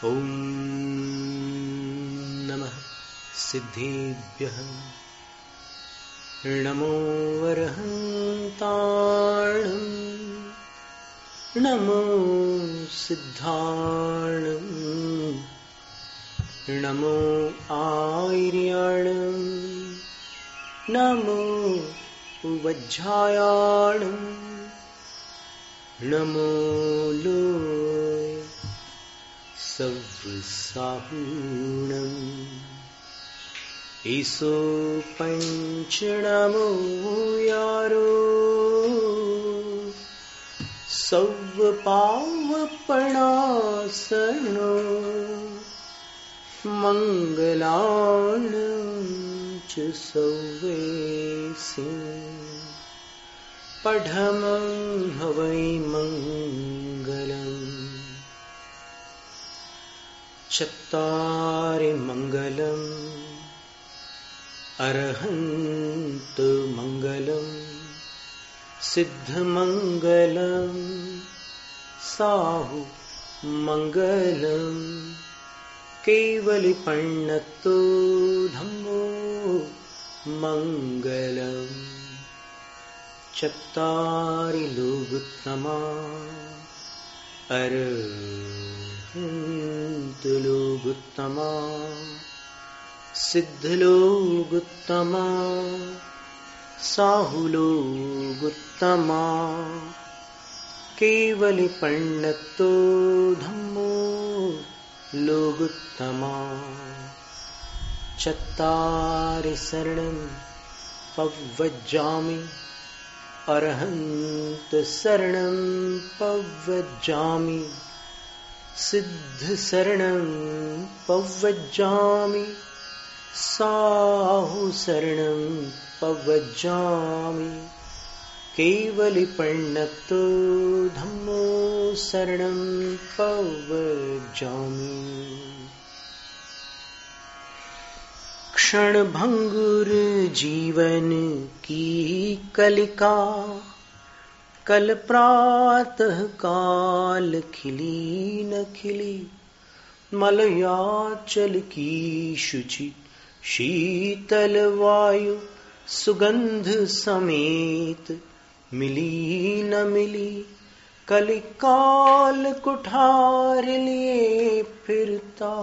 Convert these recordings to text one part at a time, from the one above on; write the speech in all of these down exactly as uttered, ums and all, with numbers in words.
ॐ नमः सिद्धेभ्यः नमो वरहन्ताणं नमो सिद्धाणं नमो आर्याणं नमो वज्रायाणं नमो लोय सव्साहूणम् ईसो पंचनमो यारो सव्पावपणासनो मंगलानं च सव्वेसि पठमं हवै मंगलम् चत्तारि मंगलम् अरहन्त मंगलम् सिद्धमंगलम् साहु मंगलम् केवलिपण्णतो धम्मो मंगलम् चत्तारि लोगुत्तमा अरहन्त लोगुत्तमा सिद्धलोगुत्तमा साहुलोगुत्तमा केवलिपण्णतो धम्मो लोगुत्तमा चत्तारि शरणं पव्वज्जामि अरहन्त शरणं पव्वज्जामि सिद्ध शरणं पव्वज्जामि साहु शरणं पव्वज्जामि केवलिपण्णतो धम्मो शरणं पव्वज्जामि क्षणभंगुर जीवन की कलिका कल प्रातः काल खिली न खिली मलयाचल की शुचि शीतल वायु सुगंध समेत मिली न मिली कलिकाल कुठार लिए फिरता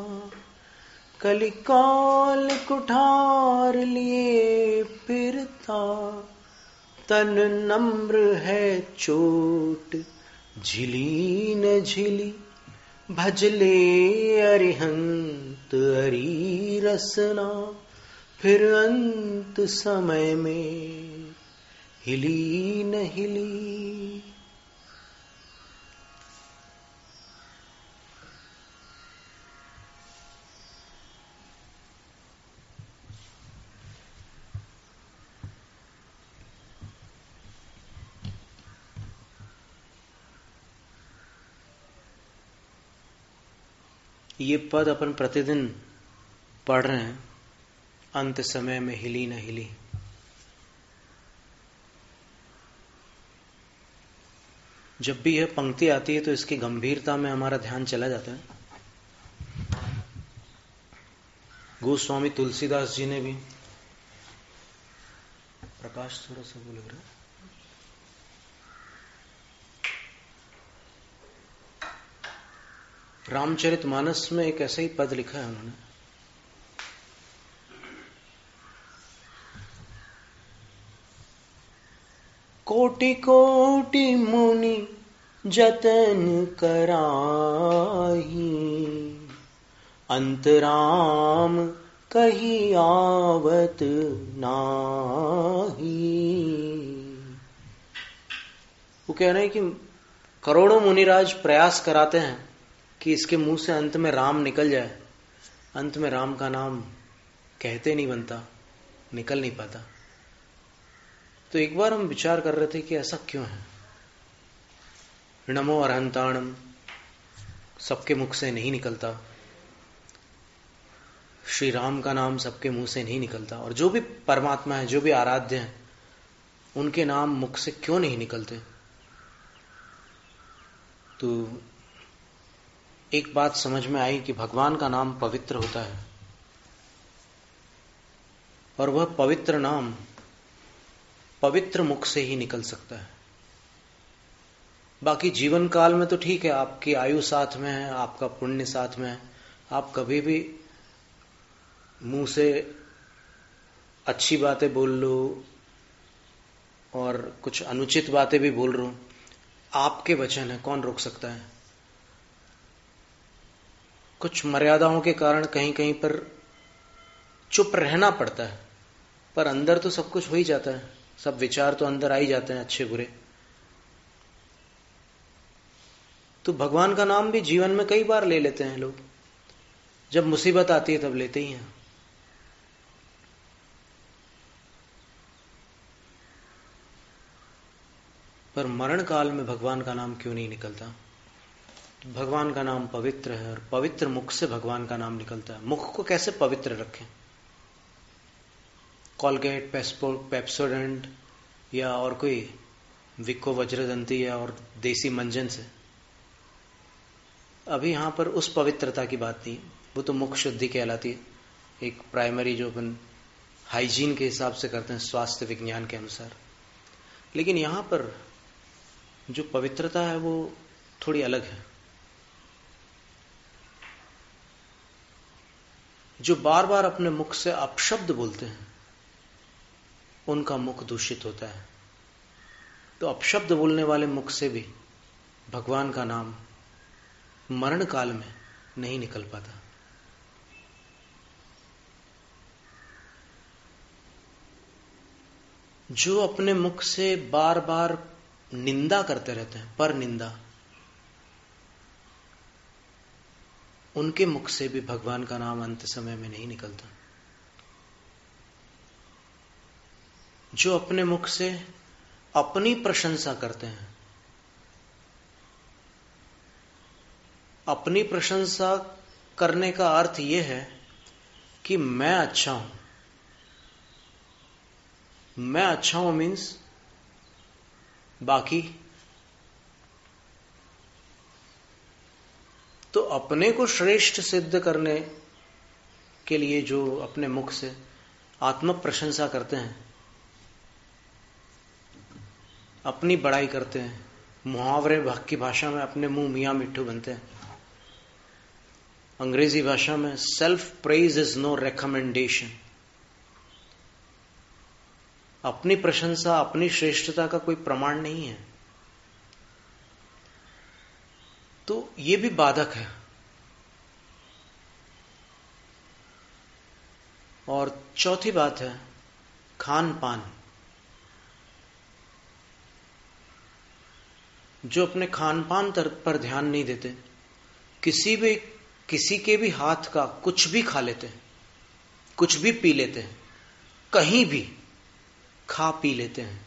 कलिकाल कुठार लिए फिरता तन नम्र है चोट झिली न झिली भजले अरिहंत अरी रसना फिर अंत समय में हिली न हिली। ये पद अपन प्रतिदिन पढ़ रहे हैं। अंत समय में हिली न हिली। जब भी यह पंक्ति आती है तो इसकी गंभीरता में हमारा ध्यान चला जाता है। गोस्वामी तुलसीदास जी ने भी, प्रकाश थोड़ा सा वो लग रहा है, रामचरितमानस में एक ऐसा ही पद लिखा है उन्होंने। कोटि कोटि मुनि जतन कराही अंतराम कही आवत नाही। वो कह रहे हैं कि करोड़ों मुनिराज प्रयास कराते हैं कि इसके मुंह से अंत में राम निकल जाए। अंत में राम का नाम कहते नहीं बनता, निकल नहीं पाता। तो एक बार हम विचार कर रहे थे कि ऐसा क्यों है। नमो अरहंताणम सबके मुख से नहीं निकलता, श्री राम का नाम सबके मुंह से नहीं निकलता, और जो भी परमात्मा है, जो भी आराध्य हैं, उनके नाम मुख से क्यों नहीं निकलते। तो एक बात समझ में आई कि भगवान का नाम पवित्र होता है, और वह पवित्र नाम पवित्र मुख से ही निकल सकता है। बाकी जीवन काल में तो ठीक है, आपकी आयु साथ में है, आपका पुण्य साथ में है, आप कभी भी मुंह से अच्छी बातें बोल लो और कुछ अनुचित बातें भी बोल रहा हूं, आपके वचन है, कौन रोक सकता है। कुछ मर्यादाओं के कारण कहीं कहीं पर चुप रहना पड़ता है, पर अंदर तो सब कुछ हो ही जाता है, सब विचार तो अंदर आ ही जाते हैं, अच्छे बुरे। तो भगवान का नाम भी जीवन में कई बार ले लेते हैं लोग, जब मुसीबत आती है तब लेते ही हैं। पर मरण काल में भगवान का नाम क्यों नहीं निकलता? भगवान का नाम पवित्र है, और पवित्र मुख से भगवान का नाम निकलता है। मुख को कैसे पवित्र रखें? कॉलगेट, पेप्सोडेंट या और कोई विको वज्रदंती या और देसी मंजन से? अभी यहां पर उस पवित्रता की बात नहीं, वो तो मुख शुद्धि कहलाती है, एक प्राइमरी जो अपन हाइजीन के हिसाब से करते हैं स्वास्थ्य विज्ञान के अनुसार। लेकिन यहां पर जो पवित्रता है वो थोड़ी अलग है। जो बार बार अपने मुख से अपशब्द बोलते हैं उनका मुख दूषित होता है। तो अपशब्द बोलने वाले मुख से भी भगवान का नाम मरण काल में नहीं निकल पाता। जो अपने मुख से बार बार निंदा करते रहते हैं, पर निंदा, उनके मुख से भी भगवान का नाम अंत समय में नहीं निकलता। जो अपने मुख से अपनी प्रशंसा करते हैं, अपनी प्रशंसा करने का अर्थ यह है कि मैं अच्छा हूं, मैं अच्छा हूं मीन्स बाकी तो अपने को श्रेष्ठ सिद्ध करने के लिए जो अपने मुख से आत्म प्रशंसा करते हैं, अपनी बड़ाई करते हैं, मुहावरे की भाषा में अपने मुंह मियां मिट्ठू बनते हैं, अंग्रेजी भाषा में self praise is no recommendation. अपनी प्रशंसा, अपनी श्रेष्ठता का कोई प्रमाण नहीं है। तो ये भी बाधक है। और चौथी बात है खान पान। जो अपने खान पान पर ध्यान नहीं देते, किसी भी किसी के भी हाथ का कुछ भी खा लेते हैं, कुछ भी पी लेते हैं, कहीं भी खा पी लेते हैं,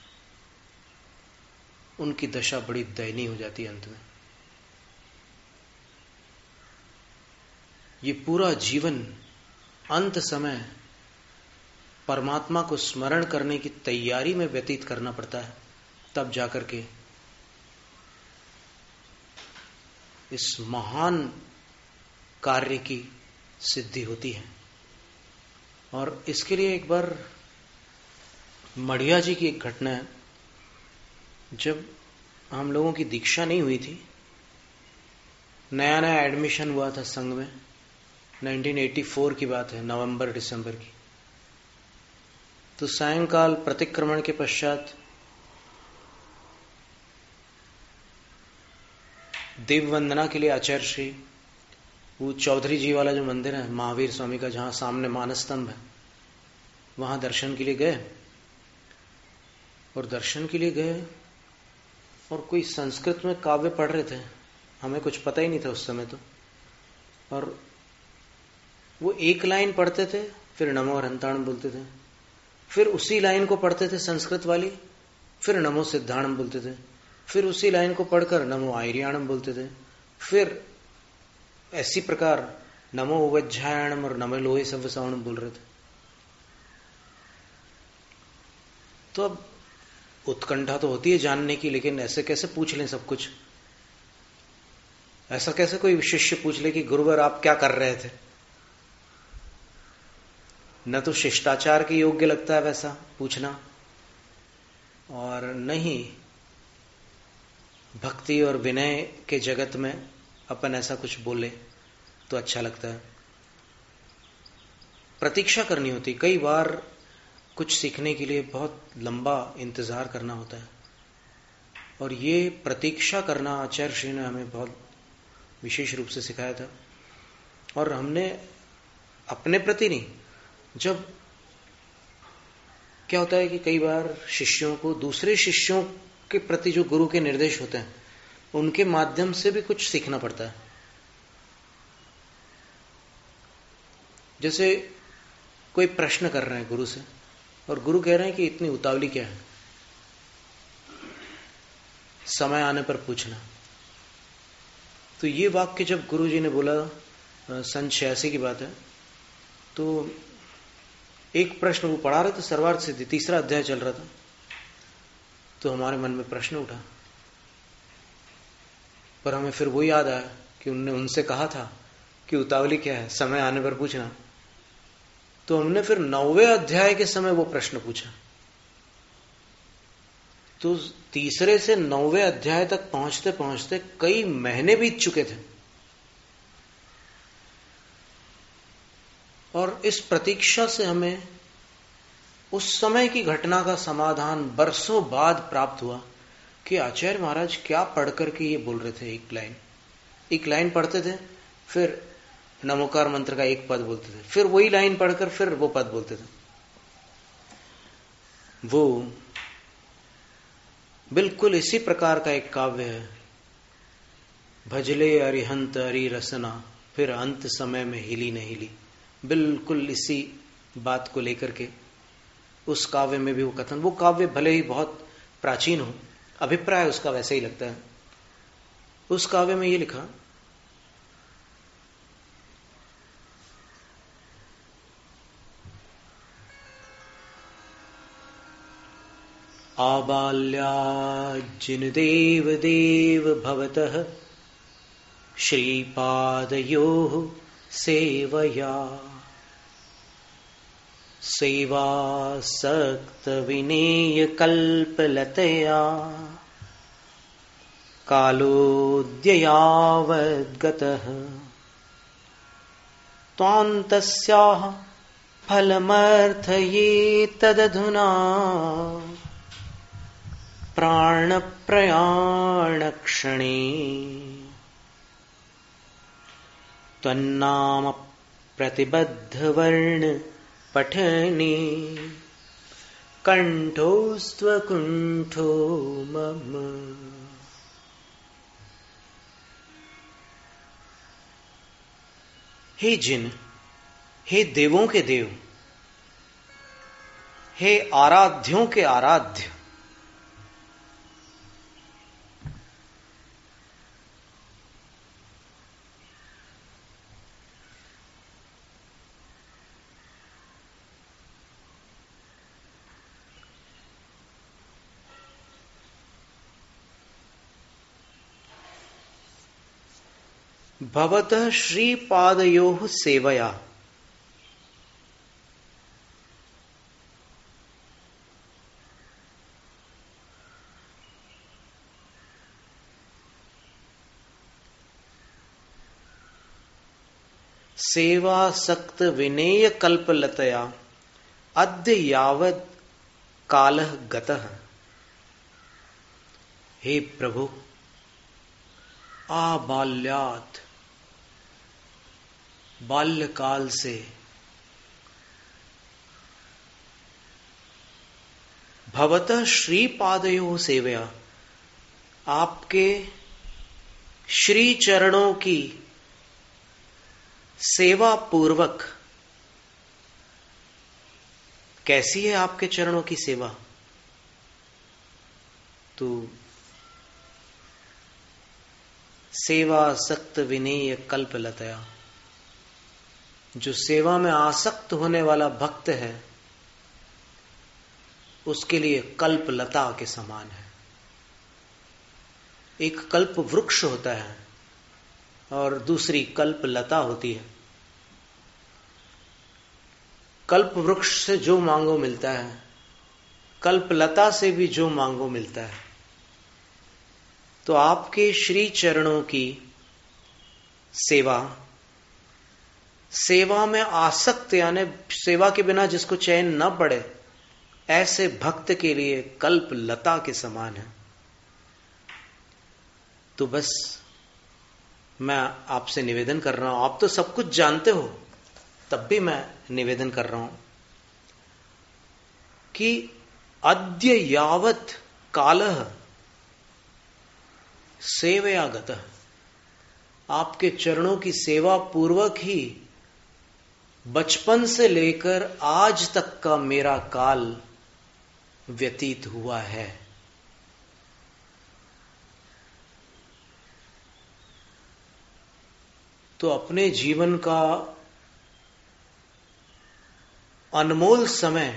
उनकी दशा बड़ी दयनीय हो जाती है अंत में। ये पूरा जीवन अंत समय परमात्मा को स्मरण करने की तैयारी में व्यतीत करना पड़ता है, तब जाकर के इस महान कार्य की सिद्धि होती है। और इसके लिए एक बार मढ़िया जी की एक घटना है। जब हम लोगों की दीक्षा नहीं हुई थी, नया नया एडमिशन हुआ था संघ में, उन्नीस सौ चौरासी की बात है, नवंबर दिसंबर की। तो सायंकाल प्रतिक्रमण के पश्चात देव वंदना के लिए आचार्य श्री, वो चौधरी जी वाला जो मंदिर है महावीर स्वामी का, जहां सामने मानस स्तंभ है, वहां दर्शन के लिए गए। और दर्शन के लिए गए और कोई संस्कृत में काव्य पढ़ रहे थे, हमें कुछ पता ही नहीं था उस समय तो। और वो एक लाइन पढ़ते थे, फिर नमो हरंताणम बोलते थे, फिर उसी लाइन को पढ़ते थे संस्कृत वाली, फिर नमो सिद्धाणम बोलते थे, फिर उसी लाइन को पढ़कर नमो आयर्याणम बोलते थे, फिर ऐसी प्रकार नमो उवज्जायणम और नमो लोहे सव्वसावणम बोल रहे थे। तो अब उत्कंठा तो होती है जानने की, लेकिन ऐसे कैसे पूछ लें सब कुछ। ऐसा कैसे कोई शिष्य पूछ ले कि गुरुवर आप क्या कर रहे थे? न तो शिष्टाचार के योग्य लगता है वैसा पूछना, और न ही भक्ति और विनय के जगत में अपन ऐसा कुछ बोले तो अच्छा लगता है। प्रतीक्षा करनी होती, कई बार कुछ सीखने के लिए बहुत लंबा इंतजार करना होता है, और ये प्रतीक्षा करना आचार्य श्री ने हमें बहुत विशेष रूप से सिखाया था। और हमने अपने प्रति नहीं, जब क्या होता है कि कई बार शिष्यों को दूसरे शिष्यों के प्रति जो गुरु के निर्देश होते हैं उनके माध्यम से भी कुछ सीखना पड़ता है। जैसे कोई प्रश्न कर रहे हैं गुरु से, और गुरु कह रहे हैं कि इतनी उतावली क्या है, समय आने पर पूछना। तो ये वाक्य जब गुरु जी ने बोला, सन छियासी की बात है, तो एक प्रश्न वो पढ़ा रहे थे सर्वार्थ सिद्धि, तीसरा अध्याय चल रहा था, तो हमारे मन में प्रश्न उठा, पर हमें फिर वो याद आया कि उनने उनसे कहा था कि उतावली क्या है, समय आने पर पूछना। तो हमने फिर नौवे अध्याय के समय वो प्रश्न पूछा। तो तीसरे से नौवे अध्याय तक पहुंचते पहुंचते कई महीने बीत चुके थे, और इस प्रतीक्षा से हमें उस समय की घटना का समाधान बरसों बाद प्राप्त हुआ कि आचार्य महाराज क्या पढ़ करके ये बोल रहे थे। एक लाइन एक लाइन पढ़ते थे, फिर नमोकार मंत्र का एक पद बोलते थे, फिर वही लाइन पढ़कर फिर वो पद बोलते थे। वो बिल्कुल इसी प्रकार का एक काव्य है, भजले अरिहंत हरि रसना, फिर अंत समय में हिली न हिली। बिल्कुल इसी बात को लेकर के उस काव्य में भी वो कथन, वो काव्य भले ही बहुत प्राचीन हो, अभिप्राय उसका वैसे ही लगता है। उस काव्य में ये लिखा, आबाल्याज्जिनदेव देव भवतः श्रीपादयोः सेवया सेवासक्त विनेय कल्पलतया कालोऽद्ययावद्गतः त्वान्तस्याः फलमर्थये तदधुना प्राणप्रयाणक्षणे त्वन्नाम प्रतिबद्धवर्ण पठने कंठोस्त्वकुंठो मम। हे जिन, हे देवों के देव, हे आराध्यों के आराध्य, भवतः श्रीपादयोः सेवया। सेवासक्त विनेय कल्पलतया अद्य यावत् कालः गतः। हे प्रभु, आबाल्यात्, बाल्यकाल से भवतः श्रीपादयोः सेवया, आपके श्री चरणों की सेवा पूर्वक। कैसी है आपके चरणों की सेवा? तो सेवा सक्त विनेय कल्पलतया, जो सेवा में आसक्त होने वाला भक्त है उसके लिए कल्पलता के समान है। एक कल्प वृक्ष होता है, और दूसरी कल्प लता होती है। कल्प वृक्ष से जो मांगो मिलता है, कल्प लता से भी जो मांगो मिलता है। तो आपके श्री चरणों की सेवा, सेवा में आसक्त, यानी सेवा के बिना जिसको चैन न पड़े, ऐसे भक्त के लिए कल्प लता के समान है। तो बस मैं आपसे निवेदन कर रहा हूं, आप तो सब कुछ जानते हो, तब भी मैं निवेदन कर रहा हूं कि अद्य यावत कालः सेवया गतः, आपके चरणों की सेवा पूर्वक ही बचपन से लेकर आज तक का मेरा काल व्यतीत हुआ है। तो अपने जीवन का अनमोल समय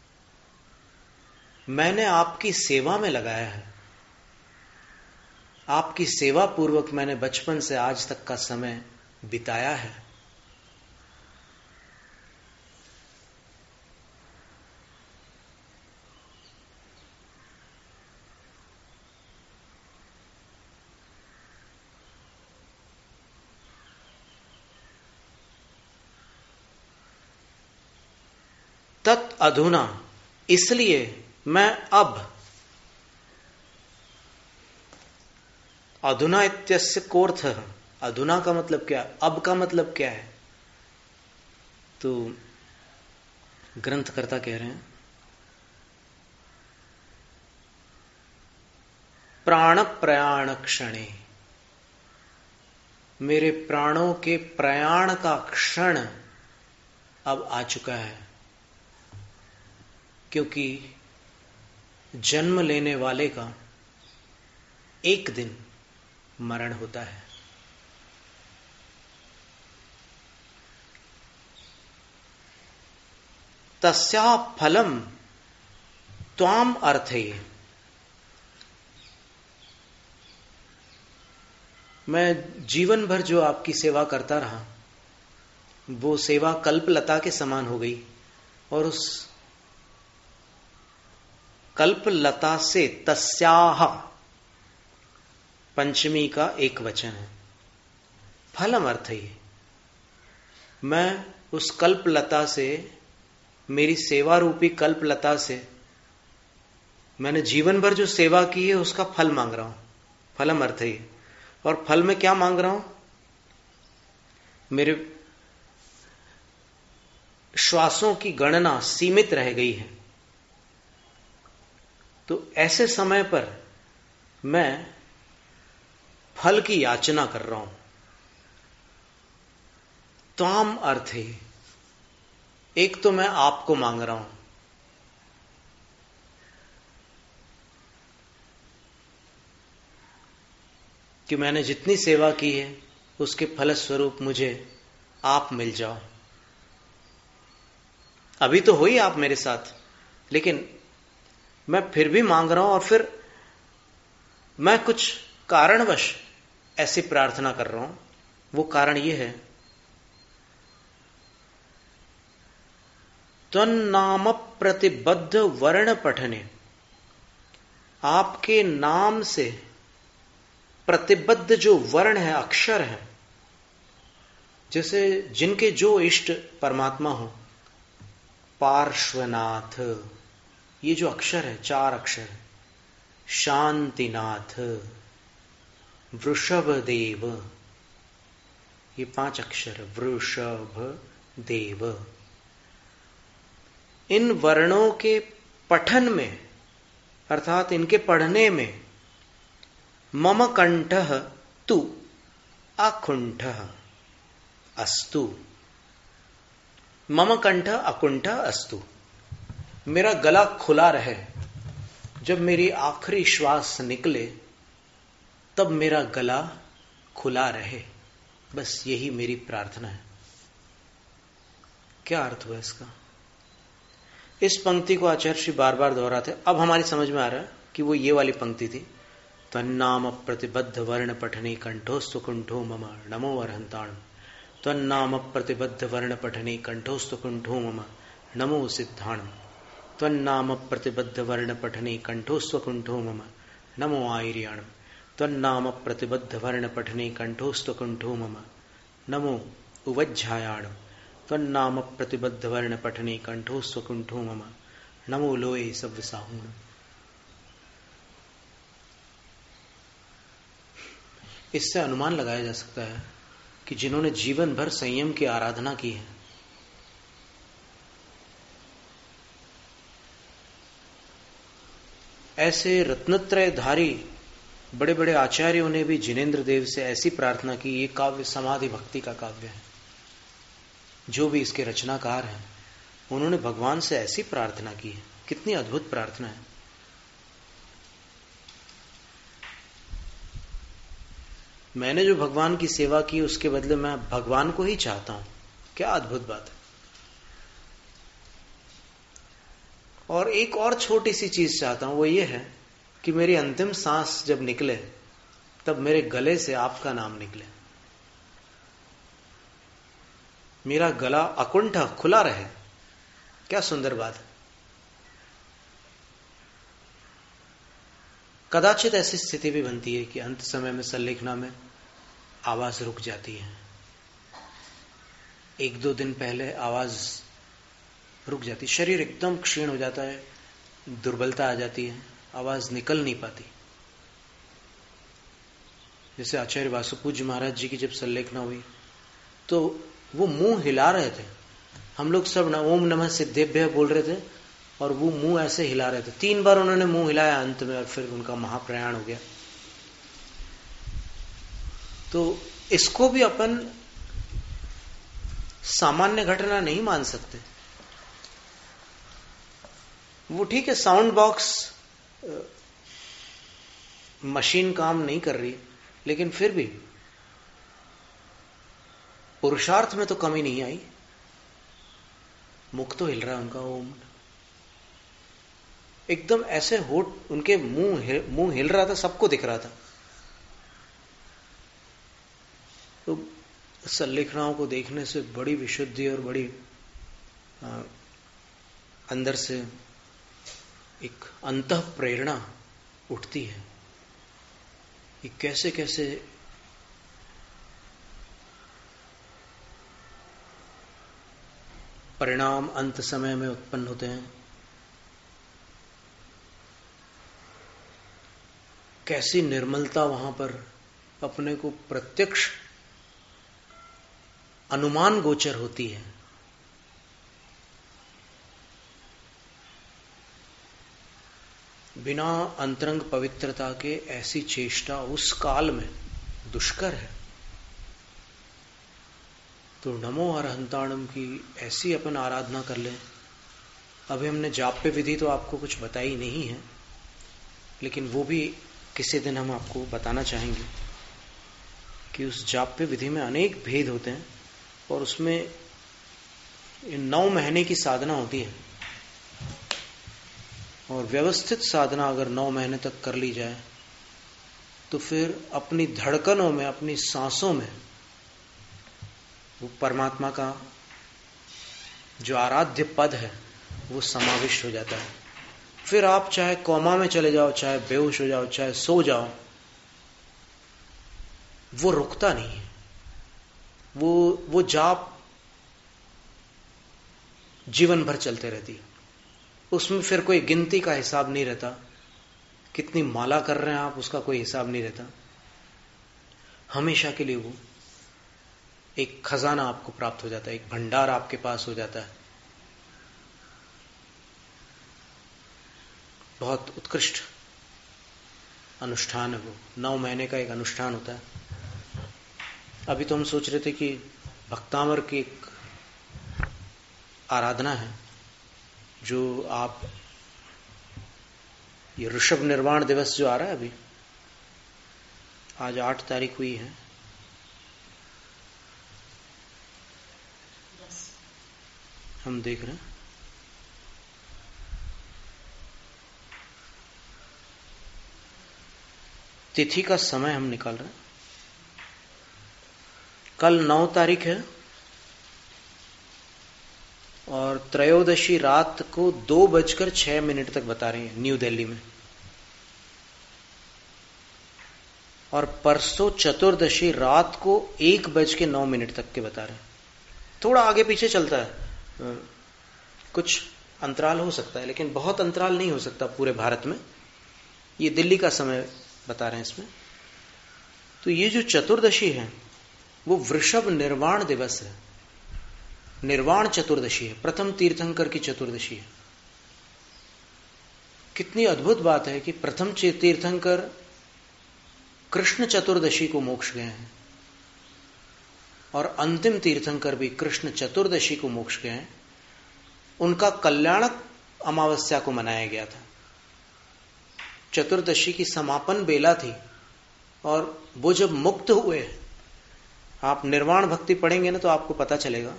मैंने आपकी सेवा में लगाया है। आपकी सेवा पूर्वक मैंने बचपन से आज तक का समय बिताया है। तत् अधुना, इसलिए मैं अब, अधुना इत्यस्य कोर्थ, अधुना का मतलब क्या है, अब का मतलब क्या है? तो ग्रंथकर्ता कह रहे हैं प्राण प्रयाण क्षणे, मेरे प्राणों के प्रयाण का क्षण अब आ चुका है। क्योंकि जन्म लेने वाले का एक दिन मरण होता है। तस्या फलम त्वाम अर्थये, मैं जीवन भर जो आपकी सेवा करता रहा, वो सेवा कल्पलता के समान हो गई, और उस कल्पलता से, तस्याह पंचमी का एक वचन है, फलम अर्थ ही, मैं उस कल्पलता से, मेरी सेवा रूपी कल्पलता से मैंने जीवन भर जो सेवा की है उसका फल मांग रहा हूं। फलम अर्थ ही, और फल में क्या मांग रहा हूं? मेरे श्वासों की गणना सीमित रह गई है। तो ऐसे समय पर मैं फल की याचना कर रहा हूं। त्वाम अर्थ है, एक तो मैं आपको मांग रहा हूं कि मैंने जितनी सेवा की है उसके फलस्वरूप मुझे आप मिल जाओ। अभी तो हो ही आप मेरे साथ, लेकिन मैं फिर भी मांग रहा हूं, और फिर मैं कुछ कारणवश ऐसी प्रार्थना कर रहा हूं। वो कारण ये है, त्वन्नाम प्रतिबद्ध वर्ण पठने, आपके नाम से प्रतिबद्ध जो वर्ण है, अक्षर है, जैसे जिनके जो इष्ट परमात्मा हो, पार्श्वनाथ, ये जो अक्षर है, चार अक्षर है, शांतिनाथ, वृषभ देव, ये पांच अक्षर, वृषभ देव, इन वर्णों के पठन में, अर्थात इनके पढ़ने में, मम कंठः तु अकुंठः अस्तु, मम कंठ अकुंठ अस्तु, मेरा गला खुला रहे, जब मेरी आखिरी श्वास निकले तब मेरा गला खुला रहे, बस यही मेरी प्रार्थना है। क्या अर्थ हुआ इसका? इस पंक्ति को आचार्य श्री बार बार दोहराते, अब हमारी समझ में आ रहा है कि वो ये वाली पंक्ति थी त्वन्नाम प्रतिबद्ध वर्ण पठने कंठोस्तु कुंठो मम नमो अरहंताणम। त्वन्नाम प्रतिबद्ध वर्ण पठने कंठोस्तु कुंठो मम नमो सिद्धाणम। त्वन्नाम प्रतिबद्ध वर्ण पठने कंठोस्तु कुंठो मम नमो आयर्याणम। त्वन्नाम प्रतिबद्ध वर्ण पठने कंठोस्तु कुंठो मम नमो उवज्झायाणम। त्वन्नाम प्रतिबद्ध वर्ण पठने कंठोस्तु कुंठो मम नमो लोये सव्यसाहूणम। इससे अनुमान लगाया जा सकता है कि जिन्होंने जीवन भर संयम की आराधना की है, ऐसे रत्नत्रयधारी बड़े बड़े आचार्यों ने भी जिनेंद्र देव से ऐसी प्रार्थना की। ये काव्य समाधि भक्ति का काव्य है। जो भी इसके रचनाकार हैं उन्होंने भगवान से ऐसी प्रार्थना की है। कितनी अद्भुत प्रार्थना है। मैंने जो भगवान की सेवा की उसके बदले मैं भगवान को ही चाहता हूं। क्या अद्भुत बात है। और एक और छोटी सी चीज चाहता हूं, वो ये है कि मेरी अंतिम सांस जब निकले तब मेरे गले से आपका नाम निकले। मेरा गला अकुंठा खुला रहे। क्या सुंदर बात है। कदाचित ऐसी स्थिति भी बनती है कि अंत समय में सल्लेखना में आवाज रुक जाती है। एक दो दिन पहले आवाज रुक जाती, शरीर एकदम क्षीण हो जाता है, दुर्बलता आ जाती है, आवाज निकल नहीं पाती। जैसे आचार्य वासुपूज्य महाराज जी की जब सल्लेखना हुई तो वो मुंह हिला रहे थे। हम लोग सब ना ओम नमः सिद्धेभ्य बोल रहे थे और वो मुंह ऐसे हिला रहे थे। तीन बार उन्होंने मुंह हिलाया अंत में और फिर उनका महाप्रयाण हो गया। तो इसको भी अपन सामान्य घटना नहीं मान सकते। वो ठीक है, साउंड बॉक्स मशीन काम नहीं कर रही, लेकिन फिर भी पुरुषार्थ में तो कमी नहीं आई। मुख तो हिल रहा है उनका। ओम एकदम ऐसे होठ, उनके मुंह मुंह हिल रहा था, सबको दिख रहा था। तो सल्लेखनाओं को देखने से बड़ी विशुद्धि और बड़ी आ, अंदर से एक अंतः प्रेरणा उठती है कि कैसे कैसे परिणाम अंत समय में उत्पन्न होते हैं। कैसी निर्मलता वहां पर अपने को प्रत्यक्ष अनुमान गोचर होती है। बिना अंतरंग पवित्रता के ऐसी चेष्टा उस काल में दुष्कर है। तो नमो अरहंताणम की ऐसी अपन आराधना कर लें। अभी हमने जाप्य विधि तो आपको कुछ बताई नहीं है, लेकिन वो भी किसी दिन हम आपको बताना चाहेंगे कि उस जाप्य विधि में अनेक भेद होते हैं और उसमें नौ महीने की साधना होती है। और व्यवस्थित साधना अगर नौ महीने तक कर ली जाए तो फिर अपनी धड़कनों में, अपनी सांसों में वो परमात्मा का जो आराध्य पद है वो समाविष्ट हो जाता है। फिर आप चाहे कोमा में चले जाओ, चाहे बेहोश हो जाओ, चाहे सो जाओ, वो रुकता नहीं है। वो वो जाप जीवन भर चलते रहती है। उसमें फिर कोई गिनती का हिसाब नहीं रहता। कितनी माला कर रहे हैं आप, उसका कोई हिसाब नहीं रहता। हमेशा के लिए वो एक खजाना आपको प्राप्त हो जाता है, एक भंडार आपके पास हो जाता है। बहुत उत्कृष्ट अनुष्ठान है वो। नौ महीने का एक अनुष्ठान होता है। अभी तो हम सोच रहे थे कि भक्तामर की एक आराधना है जो आप, ये ऋषभ निर्वाण दिवस जो आ रहा है अभी, आज आठ तारीख हुई है। हम देख रहे हैं तिथि का समय हम निकाल रहे हैं। कल नौ तारीख है और त्रयोदशी रात को दो बजकर छह मिनट तक बता रही है न्यू दिल्ली में, और परसों चतुर्दशी रात को एक बज के नौ मिनट तक के बता रहे हैं। थोड़ा आगे पीछे चलता है, कुछ अंतराल हो सकता है, लेकिन बहुत अंतराल नहीं हो सकता पूरे भारत में। ये दिल्ली का समय बता रहे हैं इसमें। तो ये जो चतुर्दशी है वो वृषभ निर्वाण दिवस है, निर्वाण चतुर्दशी है, प्रथम तीर्थंकर की चतुर्दशी है। कितनी अद्भुत बात है कि प्रथम तीर्थंकर कृष्ण चतुर्दशी को मोक्ष गए हैं और अंतिम तीर्थंकर भी कृष्ण चतुर्दशी को मोक्ष गए हैं। उनका कल्याणक अमावस्या को मनाया गया था। चतुर्दशी की समापन बेला थी और वो जब मुक्त हुए, आप निर्वाण भक्ति पढ़ेंगे ना तो आपको पता चलेगा।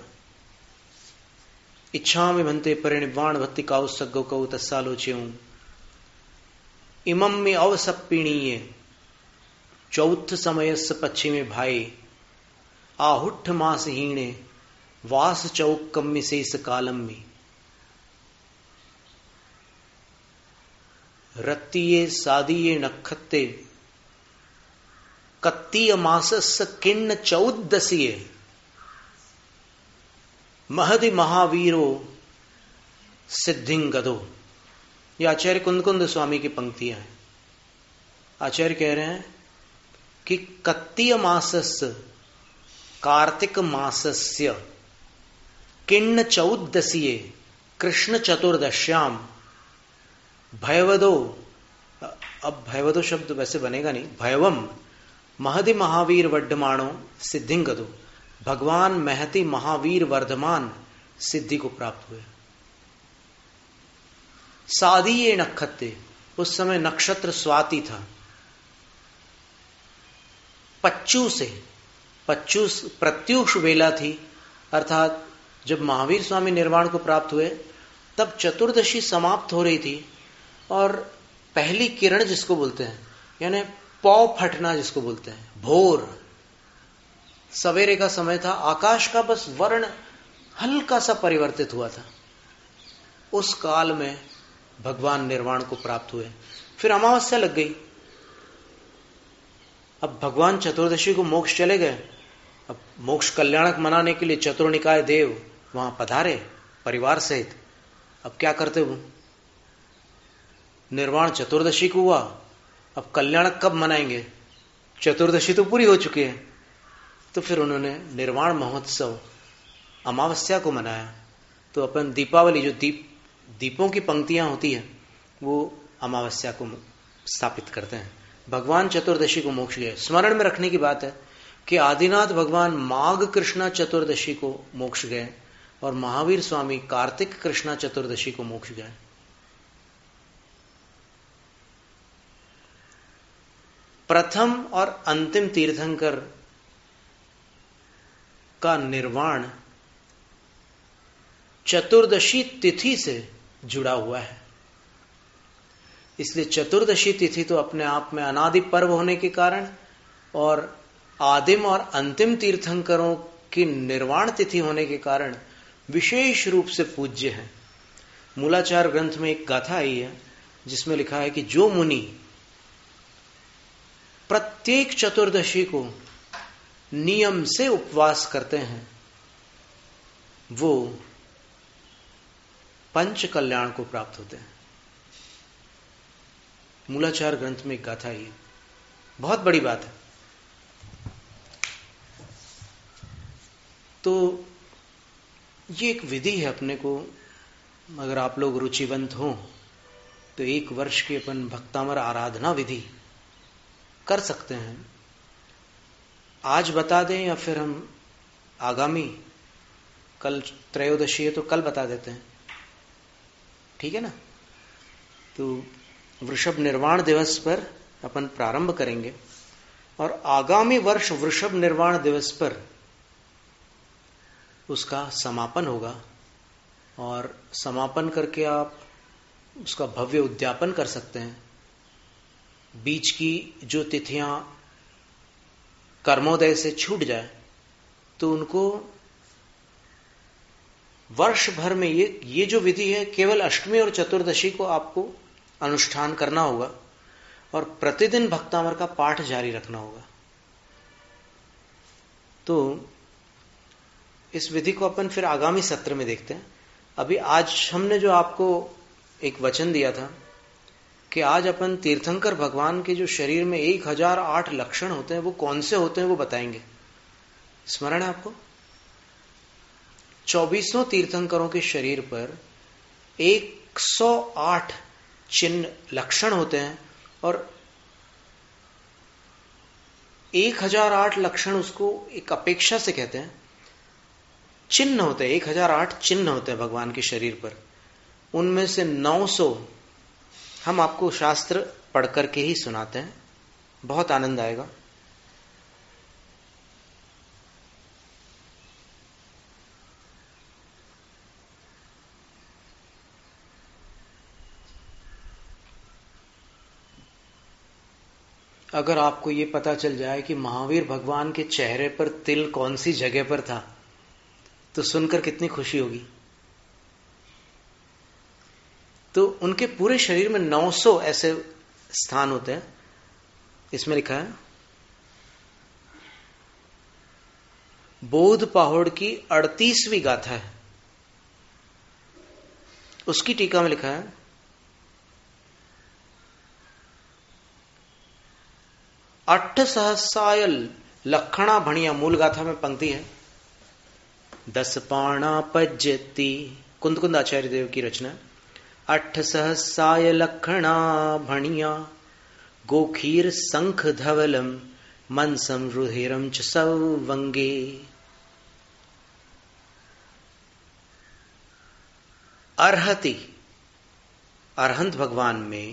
इच्छा में भंते परिनिर्वाण भक्ति काउ सग्गो कौ तस्सालोच्यऊ इमम में अवसपीणीय चौथ समयस पश्चिमे भाई आहुठ मास हीणे वास चौक कम्मी शेष कालम में रत्तिये सादिये नक्षत्ते कत्तीय मासस किन्न चौदसिये महदि महावीरो सिद्धिं गदो। ये आचार्य कुंदकुंद स्वामी की पंक्तियां हैं। आचार्य कह रहे हैं कि कत्तीय मासस कार्तिक मासस्य किन्न चौदसिये कृष्ण चतुर्दश्याम भयवदो, अब भयवदो शब्द वैसे बनेगा नहीं, भयवम महति महावीर वर्धमानो सिद्धिंगदो, भगवान महति महावीर वर्धमान सिद्धि को प्राप्त हुए। सादिये नक्षत्रे, उस समय नक्षत्र स्वाति था। पच्चू से, पच्चू प्रत्युष वेला थी, अर्थात जब महावीर स्वामी निर्वाण को प्राप्त हुए तब चतुर्दशी समाप्त हो रही थी और पहली किरण जिसको बोलते हैं, यानी पौ फटना जिसको बोलते हैं, भोर सवेरे का समय था। आकाश का बस वर्ण हल्का सा परिवर्तित हुआ था। उस काल में भगवान निर्वाण को प्राप्त हुए। फिर अमावस्या लग गई। अब भगवान चतुर्दशी को मोक्ष चले गए। अब मोक्ष कल्याणक मनाने के लिए चतुर्निकाय देव वहां पधारे परिवार सहित। अब क्या करते हो? निर्वाण चतुर्दशी को हुआ, अब कल्याणक कब मनाएंगे? चतुर्दशी तो पूरी हो चुकी है। तो फिर उन्होंने निर्वाण महोत्सव अमावस्या को मनाया। तो अपन दीपावली, जो दीप दीपों की पंक्तियां होती है, वो अमावस्या को स्थापित करते हैं। भगवान चतुर्दशी को मोक्ष गए। स्मरण में रखने की बात है कि आदिनाथ भगवान माघ कृष्णा चतुर्दशी को मोक्ष गए और महावीर स्वामी कार्तिक कृष्णा चतुर्दशी को मोक्ष गए। प्रथम और अंतिम तीर्थंकर का निर्वाण चतुर्दशी तिथि से जुड़ा हुआ है। इसलिए चतुर्दशी तिथि तो अपने आप में अनादि पर्व होने के कारण और आदिम और अंतिम तीर्थंकरों की निर्वाण तिथि होने के कारण विशेष रूप से पूज्य है। मूलाचार ग्रंथ में एक गाथा आई है जिसमें लिखा है कि जो मुनि प्रत्येक चतुर्दशी को नियम से उपवास करते हैं वो पंच कल्याण को प्राप्त होते हैं। मूलाचार ग्रंथ में एक गाथा है, बहुत बड़ी बात है। तो ये एक विधि है अपने को, अगर आप लोग रुचिवंत हो तो एक वर्ष की अपन भक्तामर आराधना विधि कर सकते हैं। आज बता दें या फिर हम आगामी, कल त्रयोदशी है तो कल बता देते हैं, ठीक है ना? तो वृषभ निर्वाण दिवस पर अपन प्रारंभ करेंगे और आगामी वर्ष वृषभ निर्वाण दिवस पर उसका समापन होगा और समापन करके आप उसका भव्य उद्यापन कर सकते हैं। बीच की जो तिथियां कर्मोदय से छूट जाए तो उनको वर्ष भर में ये ये जो विधि है केवल अष्टमी और चतुर्दशी को आपको अनुष्ठान करना होगा और प्रतिदिन भक्तामर का पाठ जारी रखना होगा। तो इस विधि को अपन फिर आगामी सत्र में देखते हैं। अभी आज हमने जो आपको एक वचन दिया था कि आज अपन तीर्थंकर भगवान के जो शरीर में एक हजार आठ लक्षण होते हैं वो कौन से होते हैं वो बताएंगे। स्मरण है आपको? चौबीसों तीर्थंकरों के शरीर पर एक सौ आठ चिन्ह लक्षण होते हैं और एक हजार आठ लक्षण उसको एक अपेक्षा से कहते हैं। चिन्ह होते हैं, एक हजार आठ चिन्ह होते हैं भगवान के शरीर पर। उनमें से नौ सौ हम आपको शास्त्र पढ़ करके ही सुनाते हैं, बहुत आनंद आएगा। अगर आपको ये पता चल जाए कि महावीर भगवान के चेहरे पर तिल कौन सी जगह पर था तो सुनकर कितनी खुशी होगी। तो उनके पूरे शरीर में नौ सौ ऐसे स्थान होते हैं। इसमें लिखा है बोध पहाड़ की अड़तीसवीं गाथा है, उसकी टीका में लिखा है अट्ठ सहस्राय लक्षणा भणिया। मूल गाथा में पंक्ति है दस पाणा पज्यति, कुंद कुंद आचार्य देव की रचना। अट्ठ सहस्राय लक्षणा भणिया गोखीर शंख धवलम मनसम रुधिरम च सवंगे। अर्हति, अरहंत भगवान में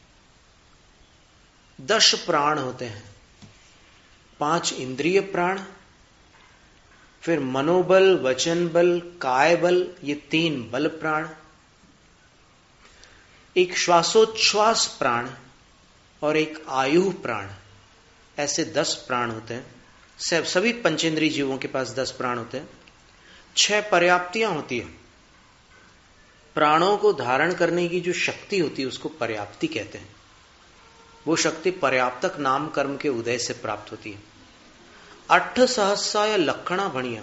दश प्राण होते हैं। पांच इंद्रिय प्राण, फिर मनोबल, वचन बल, काय बल, ये तीन बल प्राण, एक श्वासोच्छ्वास प्राण और एक आयु प्राण। ऐसे दस प्राण होते हैं। सभी पंचेंद्रिय जीवों के पास दस प्राण होते हैं। छह पर्याप्तियां होती है। प्राणों को धारण करने की जो शक्ति होती है उसको पर्याप्ति कहते हैं। वो शक्ति पर्याप्तक नाम कर्म के उदय से प्राप्त होती है। अट्ठ सहस्राय लक्षणा भणिया,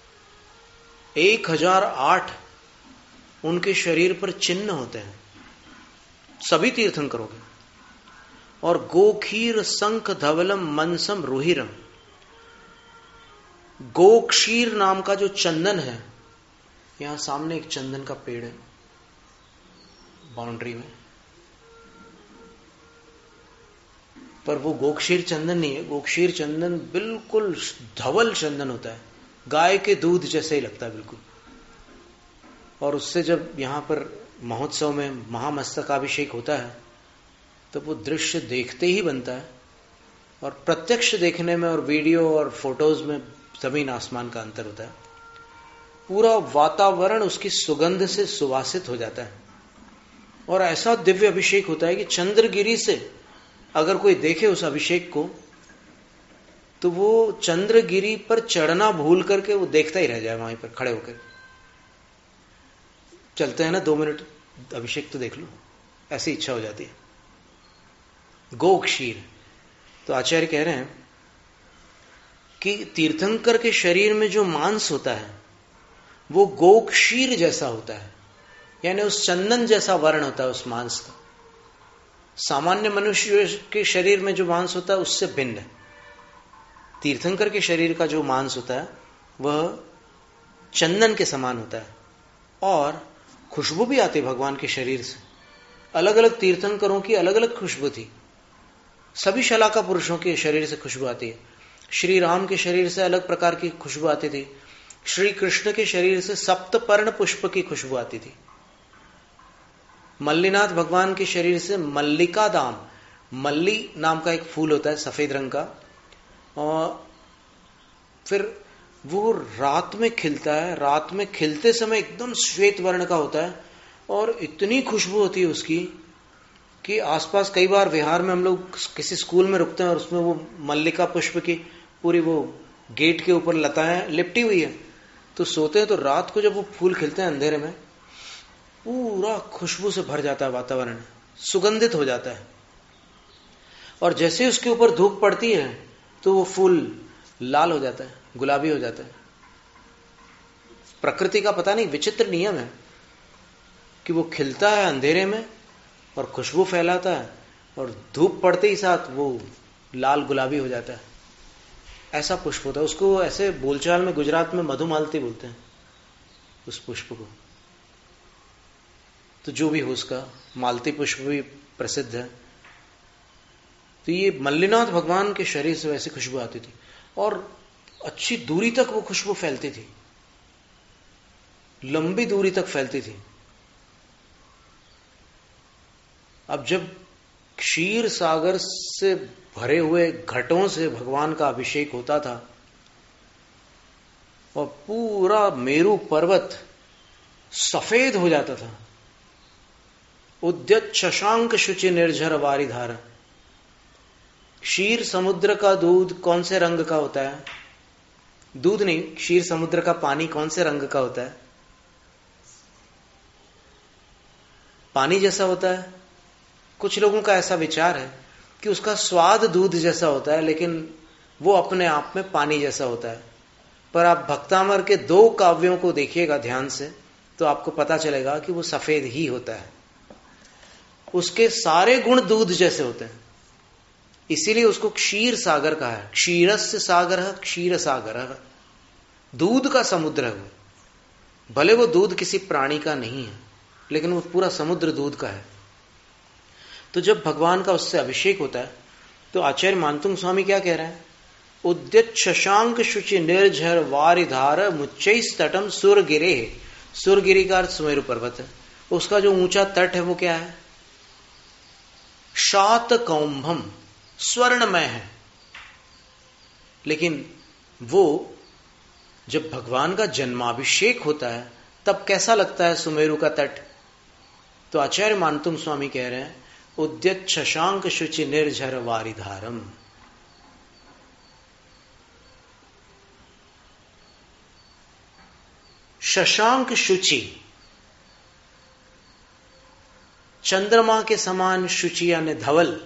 एक हजार आठ उनके शरीर पर चिन्ह होते हैं सभी तीर्थंकरों के। और गोखीर शंख धवलम मनसम रुहिरम, गोक्षीर नाम का जो चंदन है, यहां सामने एक चंदन का पेड़ है बाउंड्री में, पर वो गोक्षीर चंदन नहीं है। गोक्षीर चंदन बिल्कुल धवल चंदन होता है, गाय के दूध जैसे ही लगता है बिल्कुल। और उससे जब यहां पर महोत्सव में महामस्तकाभिषेक होता है तो वो दृश्य देखते ही बनता है। और प्रत्यक्ष देखने में और वीडियो और फोटोज में जमीन आसमान का अंतर होता है। पूरा वातावरण उसकी सुगंध से सुवासित हो जाता है और ऐसा दिव्य अभिषेक होता है कि चंद्रगिरी से अगर कोई देखे उस अभिषेक को तो वो चंद्रगिरी पर चढ़ना भूल करके वो देखता ही रह जाए वहीं पर खड़े होकर। चलते हैं ना दो मिनट, अभिषेक तो देख लो, ऐसी इच्छा हो जाती है। गोक्षीर, तो आचार्य कह रहे हैं कि तीर्थंकर के शरीर में जो मांस होता है वो गोक्षीर जैसा होता है, यानी उस चंदन जैसा वर्ण होता है उस मांस का। सामान्य मनुष्य के शरीर में जो मांस होता है उससे भिन्न है। तीर्थंकर के शरीर का जो मांस होता है वह चंदन के समान होता है और खुशबू भी आती है भगवान के शरीर से। अलग अलग तीर्थंकरों की अलग अलग खुशबू थी। सभी शलाका पुरुषों के शरीर से खुशबू आती है। श्री राम के शरीर से अलग प्रकार की खुशबू आती थी। श्री कृष्ण के शरीर से सप्तपर्ण पुष्प की खुशबू आती थी। मल्लीनाथ भगवान के शरीर से मल्लिका दाम, मल्ली नाम का एक फूल होता है सफेद रंग का, और फिर वो रात में खिलता है। रात में खिलते समय एकदम श्वेत वर्ण का होता है और इतनी खुशबू होती है उसकी कि आसपास कई बार विहार में हम लोग किसी स्कूल में रुकते हैं और उसमें वो मल्लिका पुष्प की पूरी वो गेट के ऊपर लताएं लिपटी हुई है, तो सोते हैं तो रात को जब वो फूल खिलते हैं अंधेरे में, पूरा खुशबू से भर जाता है वातावरण, सुगंधित हो जाता है। और जैसे ही उसके ऊपर धूप पड़ती है तो वो फूल लाल हो जाता है, गुलाबी हो जाता है। प्रकृति का पता नहीं विचित्र नियम है कि वो खिलता है अंधेरे में और खुशबू फैलाता है, और धूप पड़ते ही साथ वो लाल गुलाबी हो जाता है। ऐसा पुष्प होता है। उसको ऐसे बोलचाल में गुजरात में मधुमालती बोलते हैं उस पुष्प को। तो जो भी हो, उसका मालती पुष्प भी प्रसिद्ध है। तो ये मल्लिनाथ भगवान के शरीर से वैसी खुशबू आती थी और अच्छी दूरी तक वो खुशबू फैलती थी, लंबी दूरी तक फैलती थी। अब जब क्षीर सागर से भरे हुए घटों से भगवान का अभिषेक होता था और पूरा मेरु पर्वत सफेद हो जाता था, उद्यत शशांक शुचि निर्झर वारिधार। क्षीर समुद्र का दूध कौन से रंग का होता है? दूध नहीं, क्षीर समुद्र का पानी कौन से रंग का होता है? पानी जैसा होता है। कुछ लोगों का ऐसा विचार है कि उसका स्वाद दूध जैसा होता है, लेकिन वो अपने आप में पानी जैसा होता है। पर आप भक्तामर के दो काव्यों को देखिएगा ध्यान से तो आपको पता चलेगा कि वो सफेद ही होता है। उसके सारे गुण दूध जैसे होते हैं, इसीलिए उसको क्षीर सागर कहा है। क्षीरस्य सागर है, क्षीर सागर है, दूध का समुद्र है वो। भले वो दूध किसी प्राणी का नहीं है, लेकिन वो पूरा समुद्र दूध का है। तो जब भगवान का उससे अभिषेक होता है तो आचार्य मानतुंग स्वामी क्या कह रहे हैं? उद्यत शशांक शुचि निर्झर वारिधार मुच्चैस तटम सुरगिरे। सुरगिरी का अर्थ सुमेरु पर्वत है। उसका जो ऊंचा तट है वो क्या है? शात कौंभम, स्वर्णमय है। लेकिन वो जब भगवान का जन्माभिषेक होता है तब कैसा लगता है सुमेरु का तट? तो आचार्य मानतुंग स्वामी कह रहे हैं उद्यत शशांक शुचि निर्झर वारिधारम। शशांक शुचि, चंद्रमा के समान शुचि यानी धवल।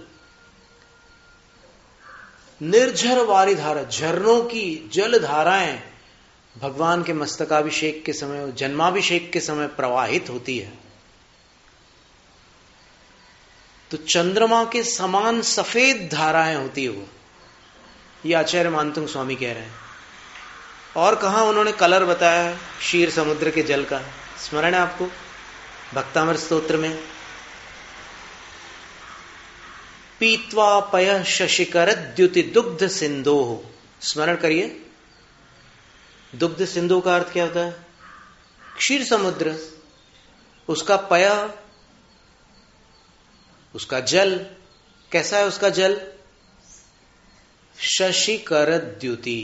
निर्झर वारिधारा, झरनों की जल धाराएं भगवान के मस्तकाभिषेक के समय, जन्माभिषेक के समय प्रवाहित होती है। तो चंद्रमा के समान सफेद धाराएं होती है वो, ये आचार्य मानतुंग स्वामी कह रहे हैं। और कहां उन्होंने कलर बताया है क्षीर समुद्र के जल का? स्मरण है आपको भक्तामर स्तोत्र में? पीत्वा पय शशिकर द्युति दुग्ध सिंधो। स्मरण करिए, दुग्ध सिंधु का अर्थ क्या होता है? क्षीर समुद्र। उसका पय, उसका जल कैसा है? उसका जल शशिकर द्युति।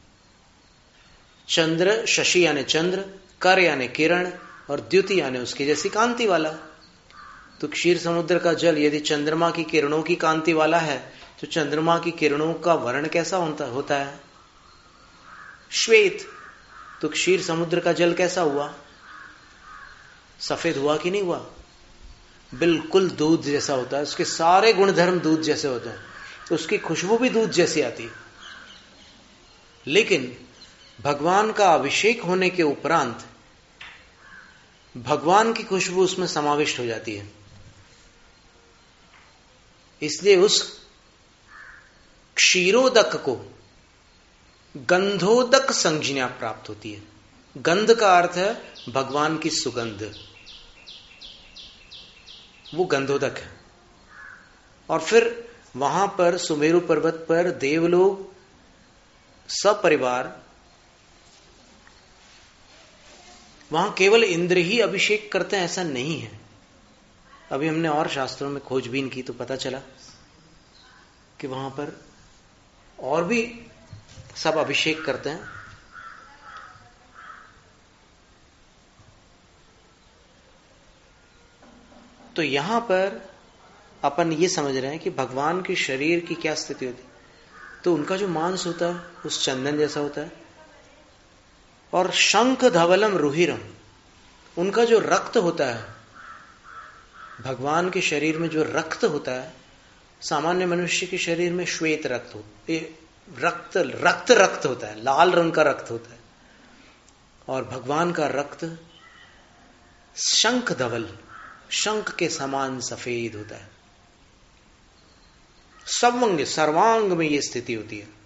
चंद्र, शशि यानी चंद्र, कर यानी किरण, और द्युति यानी उसकी जैसी कांति वाला। तो क्षीर समुद्र का जल यदि चंद्रमा की किरणों की कांति वाला है तो चंद्रमा की किरणों का वर्ण कैसा होता है? श्वेत। तो क्षीर समुद्र का जल कैसा हुआ? सफेद हुआ कि नहीं हुआ? बिल्कुल दूध जैसा होता है। उसके सारे गुणधर्म दूध जैसे होते हैं, तो उसकी खुशबू भी दूध जैसी आती है। लेकिन भगवान का अभिषेक होने के उपरांत भगवान की खुशबू उसमें समाविष्ट हो जाती है, इसलिए उस क्षीरोदक को गंधोदक संज्ञा प्राप्त होती है। गंध का अर्थ है भगवान की सुगंध, वो गंधोदक है। और फिर वहां पर सुमेरु पर्वत पर देवलोग सपरिवार, वहां केवल इंद्र ही अभिषेक करते हैं ऐसा नहीं है। अभी हमने और शास्त्रों में खोजबीन की तो पता चला कि वहां पर और भी सब अभिषेक करते हैं। तो यहां पर अपन ये समझ रहे हैं कि भगवान के शरीर की क्या स्थिति होती, तो उनका जो मांस होता है उस चंदन जैसा होता है, और शंख धवलम रुहिरम, उनका जो रक्त होता है, भगवान के शरीर में जो रक्त होता है, सामान्य मनुष्य के शरीर में श्वेत रक्त होता है, रक्त रक्त रक्त होता है, लाल रंग का रक्त होता है, और भगवान का रक्त शंख धवल, शंख के समान सफेद होता है। सर्वांग सर्वांग में ये स्थिति होती है।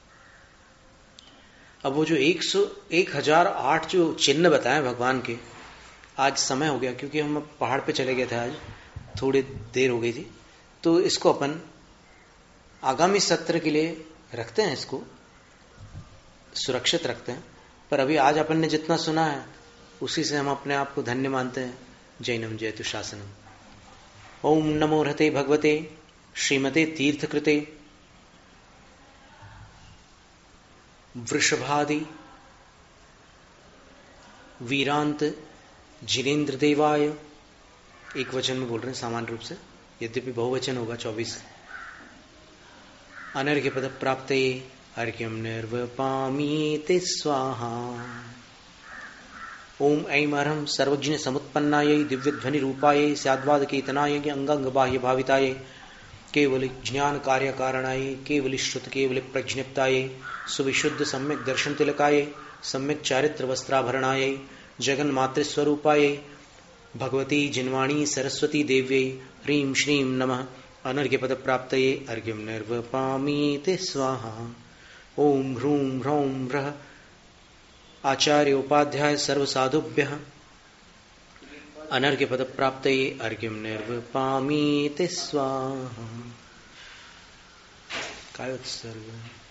अब वो जो एक सौ एक हजार आठ जो चिन्ह बताए भगवान के, आज समय हो गया क्योंकि हम पहाड़ पे चले गए थे, आज थोड़ी देर हो गई थी, तो इसको अपन आगामी सत्र के लिए रखते हैं, इसको सुरक्षित रखते हैं। पर अभी आज अपन ने जितना सुना है उसी से हम अपने आप को धन्य मानते हैं। जैनम जयतु शासनम। ओम नमो रहते भगवते श्रीमते तीर्थकृते वृषभादि वीरांत जिनेन्द्र देवाय। एक वचन में बोल रहे हैं सामान्य रूप से, यद्यपि बहुवचन होगा चौबीस। अनर्घ्य पद प्राप्ते अर्घ्यम निर्वपामीति स्वाहा। ओम ऐं अरहं सर्वज्ञ समुत्पन्नायै दिव्यध्वनि रूपायै स्याद्वाद केतनायै अंगांग बाह्य भावितायै केवल ज्ञान कार्य कारणाय केवल श्रुत केवल प्रज्ञप्तायै सुविशुद्ध सम्यक दर्शन तिलकायै सम्यक चारित्र वस्त्राभरणायै जगन्मातृ स्वरूपायै भगवती जिन्वाणी सरस्वती देव्यै ह्रीं श्रीं नमः। अनर्घ्य पद प्राप्तये अर्घ्यम निर्वपामीति स्वाहा। ओम ह्रूं ह्रौं ह्रः आचार्य उपाध्याय सर्व साधुभ्यः अनर्घ्य पद प्राप्तये अर्घ्यम निर्वपामीति स्वाहा। काय उत्सर्ग।